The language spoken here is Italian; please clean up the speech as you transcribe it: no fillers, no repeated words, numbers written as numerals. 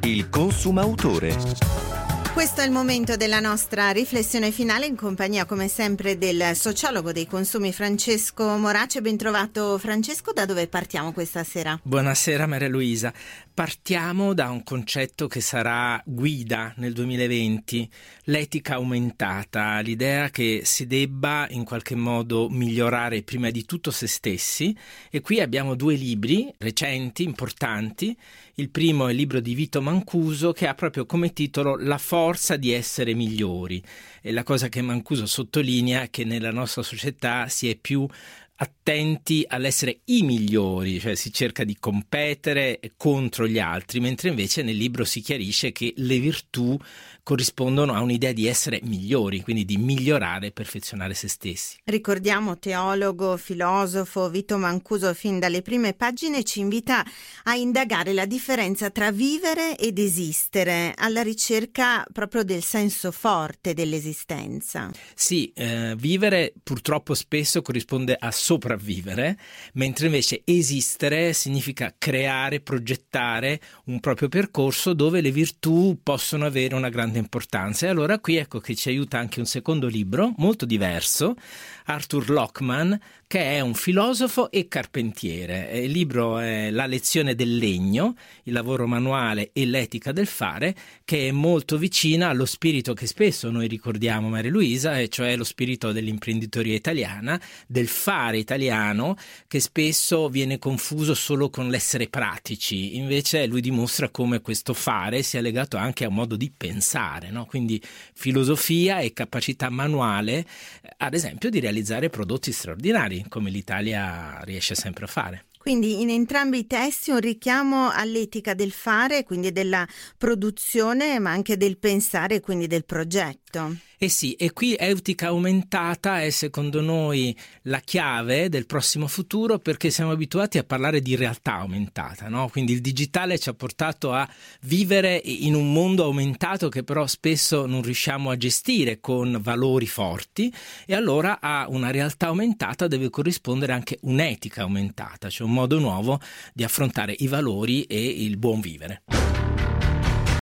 Il consumautore. Questo è il momento della nostra riflessione finale in compagnia come sempre del sociologo dei consumi Francesco Morace. Ben trovato Francesco, da dove partiamo questa sera? Buonasera Maria Luisa. Partiamo da un concetto che sarà guida nel 2020, l'etica aumentata, l'idea che si debba in qualche modo migliorare prima di tutto se stessi, e qui abbiamo due libri recenti, importanti. Il primo è il libro di Vito Mancuso, che ha proprio come titolo La forza di essere migliori, e la cosa che Mancuso sottolinea è che nella nostra società si è più attenti all'essere i migliori, cioè si cerca di competere contro gli altri, mentre invece nel libro si chiarisce che le virtù corrispondono a un'idea di essere migliori, quindi di migliorare e perfezionare se stessi. Ricordiamo, teologo, filosofo, Vito Mancuso fin dalle prime pagine ci invita a indagare la differenza tra vivere ed esistere, alla ricerca proprio del senso forte dell'esistenza. Sì, vivere purtroppo spesso corrisponde a sopravvivere, mentre invece esistere significa creare, progettare un proprio percorso dove le virtù possono avere una grande importanza. E allora qui ecco che ci aiuta anche un secondo libro molto diverso, Arthur Lockman, che è un filosofo e carpentiere. Il libro è La lezione del legno, il lavoro manuale e l'etica del fare, che è molto vicina allo spirito che spesso noi ricordiamo, Maria Luisa, e cioè lo spirito dell'imprenditoria italiana, del fare italiano, che spesso viene confuso solo con l'essere pratici. Invece lui dimostra come questo fare sia legato anche a un modo di pensare, no? Quindi filosofia e capacità manuale, ad esempio, di realizzare prodotti straordinari, come l'Italia riesce sempre a fare. Quindi in entrambi i testi un richiamo all'etica del fare, quindi della produzione, ma anche del pensare, quindi del progetto. Eh sì, e qui etica aumentata è secondo noi la chiave del prossimo futuro, perché siamo abituati a parlare di realtà aumentata, no? Quindi il digitale ci ha portato a vivere in un mondo aumentato che però spesso non riusciamo a gestire con valori forti, e allora a una realtà aumentata deve corrispondere anche un'etica aumentata, cioè un modo nuovo di affrontare i valori e il buon vivere.